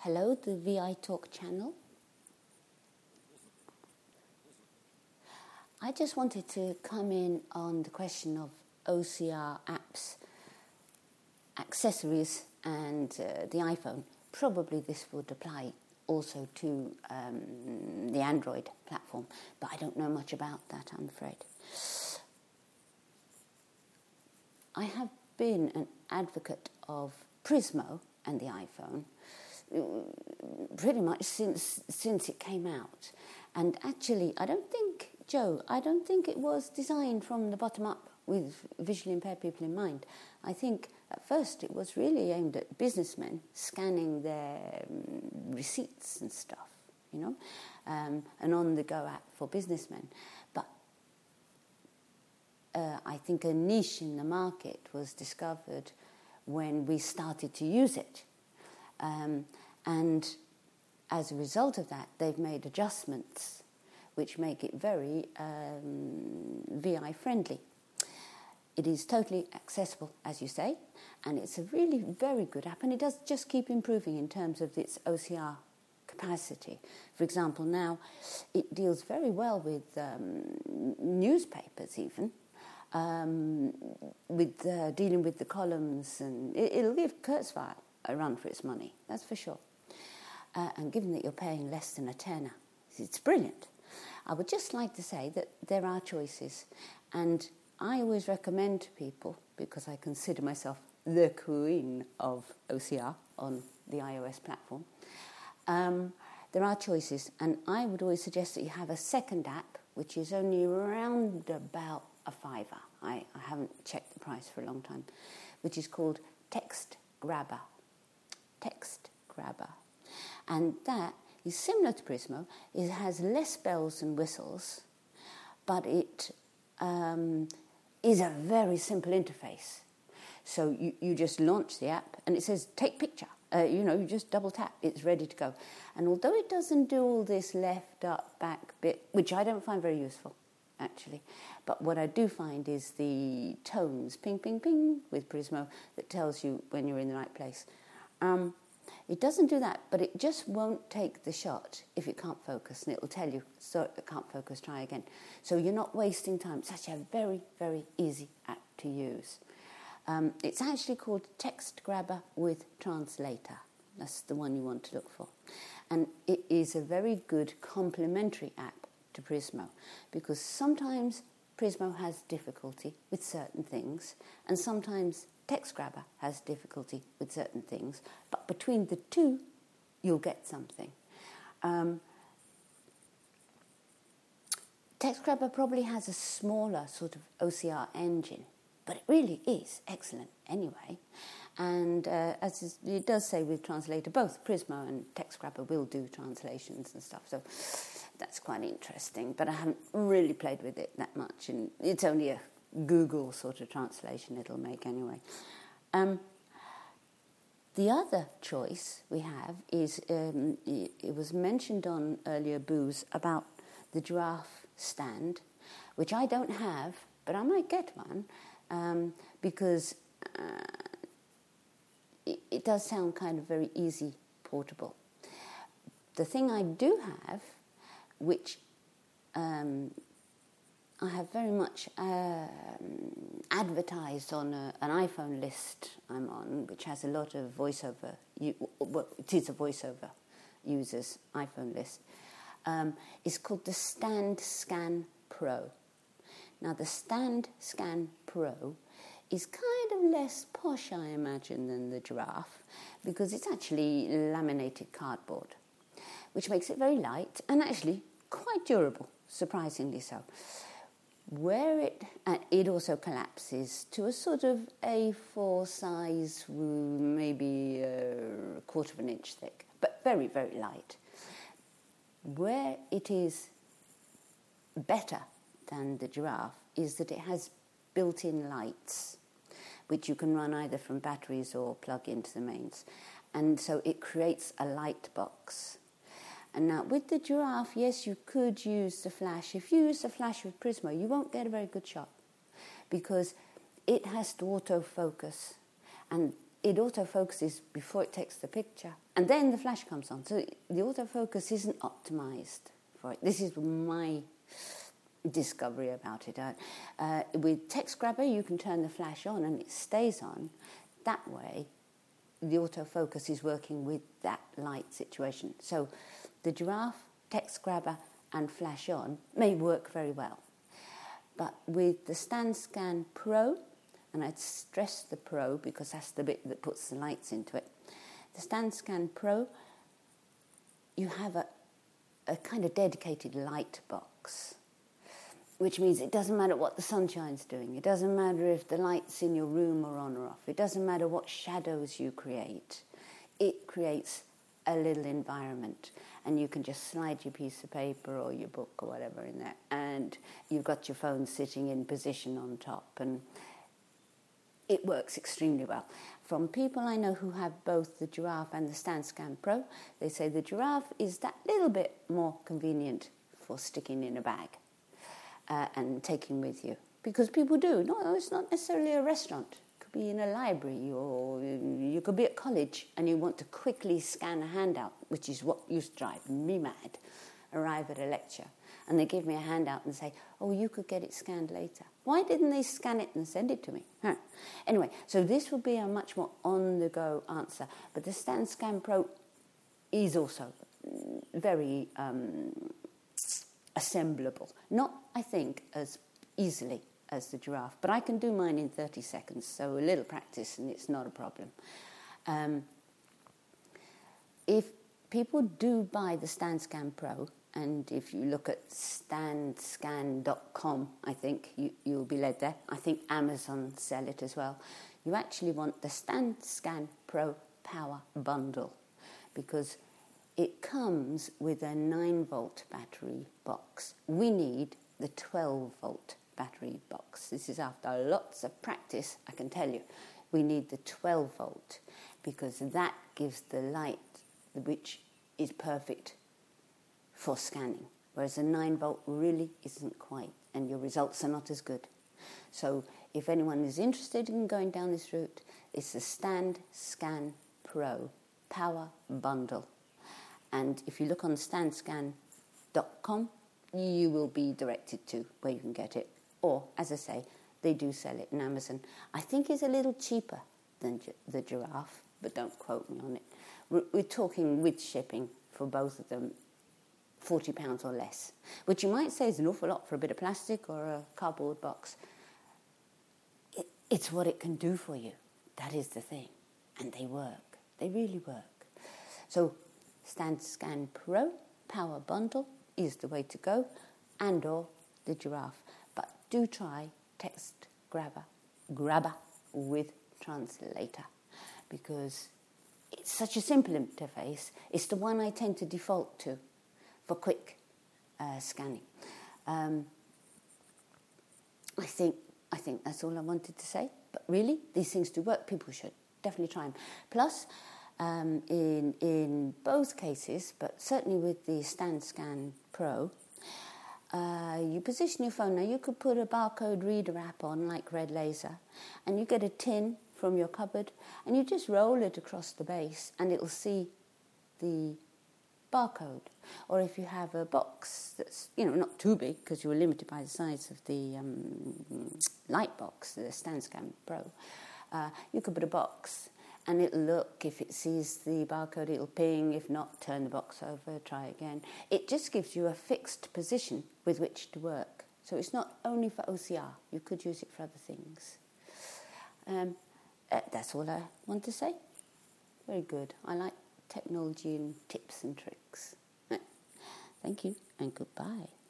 Hello, the VI Talk channel. I just wanted to come in on the question of OCR apps, accessories and the iPhone. Probably this would apply also to the Android platform, but I don't know much about that, I'm afraid. I have been an advocate of Prismo and the iPhone pretty much since it came out. And actually, I don't think it was designed from the bottom up with visually impaired people in mind. I think at first it was really aimed at businessmen scanning their receipts and stuff, an on-the-go app for businessmen. But I think a niche in the market was discovered when we started to use it. And as a result of that, they've made adjustments which make it very VI friendly. It is totally accessible, as you say, and it's a really very good app, and it does just keep improving in terms of its OCR capacity. For example, now it deals very well with newspapers even, with dealing with the columns, and it'll give Kurzweil a run for its money, that's for sure. And given that you're paying less than a tenner, it's brilliant. I would just like to say that there are choices, and I always recommend to people, because I consider myself the queen of OCR on the iOS platform, there are choices, and I would always suggest that you have a second app, which is only around about a £5. I haven't checked the price for a long time, which is called Text Grabber. And that is similar to Prismo. It has less bells and whistles, but it is a very simple interface. So you just launch the app and it says, take picture. You just double tap, it's ready to go. And although it doesn't do all this left, up, back bit, which I don't find very useful, actually, but what I do find is the tones, ping, ping, ping, with Prismo, that tells you when you're in the right place. It doesn't do that, but it just won't take the shot if it can't focus, and it will tell you, so it can't focus, try again. So you're not wasting time. It's actually a very, very easy app to use. It's actually called Text Grabber with Translator. That's the one you want to look for. And it is a very good complementary app to Prismo, because sometimes Prismo has difficulty with certain things, and sometimes Text Grabber has difficulty with certain things, but between the two, you'll get something. Text Grabber probably has a smaller sort of OCR engine, but it really is excellent anyway. And as it does say with Translator, both Prismo and Text Grabber will do translations and stuff, so that's quite interesting. But I haven't really played with it that much, and it's only a Google sort of translation it'll make anyway. The other choice we have is, it was mentioned on earlier Booze about the giraffe stand, which I don't have, but I might get one, because it does sound kind of very easy portable. The thing I do have, which I have very much advertised on an iPhone list I'm on, which has a lot of voiceover. It is a voiceover users iPhone list. It's called the StandScan Pro. Now, the StandScan Pro is kind of less posh, I imagine, than the giraffe, because it's actually laminated cardboard, which makes it very light and actually quite durable, surprisingly so. Where it also collapses to a sort of A4 size, maybe a quarter of an inch thick, but very, very light. Where it is better than the giraffe is that it has built-in lights, which you can run either from batteries or plug into the mains. And so it creates a light box. And now, with the giraffe, yes, you could use the flash. If you use the flash with Prismo, you won't get a very good shot, because it has to autofocus. And it autofocuses before it takes the picture, and then the flash comes on. So the autofocus isn't optimized for it. This is my discovery about it. With Text Grabber, you can turn the flash on and it stays on. That way, the autofocus is working with that light situation. So the Giraffe, Text Grabber and flash on may work very well. But with the StanScan Pro, and I'd stress the Pro because that's the bit that puts the lights into it. The StanScan Pro, you have a kind of dedicated light box, which means it doesn't matter what the sunshine's doing. It doesn't matter if the lights in your room are on or off. It doesn't matter what shadows you create. It creates a little environment, and you can just slide your piece of paper or your book or whatever in there, and you've got your phone sitting in position on top, and it works extremely well. From people I know who have both the Giraffe and the StanScan Pro, they say the Giraffe is that little bit more convenient for sticking in a bag and taking with you. Because people do. No, it's not necessarily a restaurant. It could be in a library, or you could be at college and you want to quickly scan a handout, which is what used to drive me mad. Arrive at a lecture and they give me a handout and say, oh, you could get it scanned later. Why didn't they scan it and send it to me? Anyway, so this would be a much more on-the-go answer. But the StanScan Pro is also very assemblable. Not, I think, as easily as the Giraffe, but I can do mine in 30 seconds, so a little practice and it's not a problem. If people do buy the StanScan Pro, and if you look at stanscan.com, I think you'll be led there. I think Amazon sell it as well. You actually want the StanScan Pro Power Bundle, because it comes with a 9-volt battery box. We need the 12-volt battery box. This is after lots of practice, I can tell you. We need the 12-volt because that gives the light which is perfect for scanning, whereas a 9-volt really isn't quite, and your results are not as good. So if anyone is interested in going down this route, it's the StanScan Pro Power Bundle. And if you look on stanscan.com, you will be directed to where you can get it. Or, as I say, they do sell it in Amazon. I think it's a little cheaper than the Giraffe, but don't quote me on it. We're talking with shipping for both of them, £40 or less, which you might say is an awful lot for a bit of plastic or a cardboard box. It's what it can do for you. That is the thing. And they work. They really work. So StanScan Pro Power Bundle is the way to go, and or the Giraffe. But do try Text Grabber with Translator, because it's such a simple interface. It's the one I tend to default to for quick scanning. I think that's all I wanted to say. But really, these things do work. People should definitely try them. Plus, in both cases, but certainly with the StanScan Pro, you position your phone. Now, you could put a barcode reader app on, like Red Laser, and you get a tin from your cupboard, and you just roll it across the base, and it'll see the barcode. Or if you have a box that's, not too big, because you were limited by the size of the light box, the StanScan Pro, you could put a box, and it'll look. If it sees the barcode, it'll ping. If not, turn the box over, try again. It just gives you a fixed position with which to work. So it's not only for OCR. You could use it for other things. That's all I want to say. Very good. I like technology and tips and tricks. Thank you and goodbye.